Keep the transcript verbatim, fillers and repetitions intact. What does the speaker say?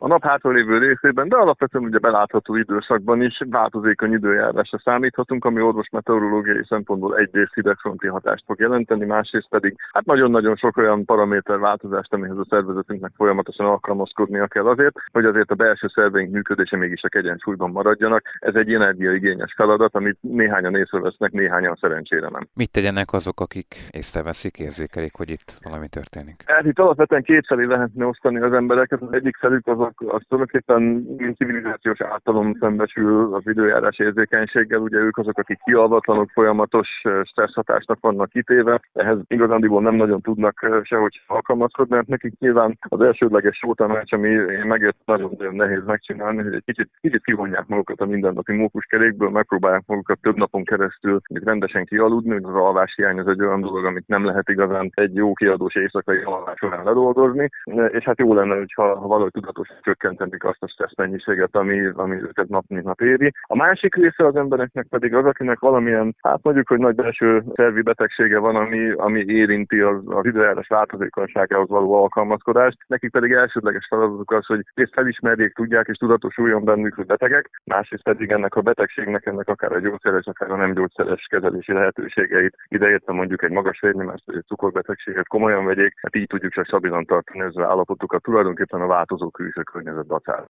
a nap hátralévő részében, de alapvetően ugye belátható időszakban is változékony időjárásra számíthatunk, ami orvosmeteorológiai szempontból egyrészt hidegfronti hatást fog jelenteni, másrészt pedig hát nagyon-nagyon sok olyan paraméter változást, amihez a szervezetünknek folyamatosan alkalmazkodnia kell azért, hogy azért a belső szerveink működése mégis a egyensúlyban maradjanak. Ez egy energiaigényes feladat, amit néhányan észrevesznek, néhányan szerencsére nem. Mit tegyenek azok, akik észreveszik, érzékelik, hogy itt valami történik? Hát itt alapvetően kétfelé lehetne osztani az embereket. Az egyik felük azok, az tulajdonképpen civilizációs általom szembesül az időjárás érzékenységgel. Ugye ők azok, akik kialvatlanok, folyamatos stresszhatásnak vannak kitéve. Ehhez igazándiból nem nagyon tudnak sehogy alkalmazkodni, mert nekik nyilván az elsődleges sótanács, ami én megért nagyon-nagyon nehéz megcsinálni, hogy egy kicsit, kicsit kivonják magukat a mindennapi mókuskerékből, megpróbálják magukat több napon keresztül rendesen kialudni. Az alváshiány az egy olyan dolog, amit nem lehet igazán egy jó kiadós éjszakai alvás során ledolgozni, és hát jó lenne, hogyha valahogy tudatosan csökkentenik azt a stressz mennyiséget, ami, ami őket nap mint nap éri. A másik része az embereknek pedig az, akinek valamilyen, hát mondjuk, hogy nagy belső szervi betegsége van, ami, ami érinti az, az időjárás változékonyságához való alkalmazkodást. Nekik pedig elsődleges feladatuk az, hogy részt felismerjék, tudják és tudatosuljon bennük, hogy betegek, másrészt pedig ennek a betegségnek, ennek akár a gyógyszeres, akár a nem gyógyszeres kezelési lehetőségeit, ideértve mondjuk egy magas vérnyomást vagy egy cukorbetegséget komolyan vegyék, hát így tudjuk csak stabilan tartani az állapotukat tulajdonképpen a változó külső környezet dacára.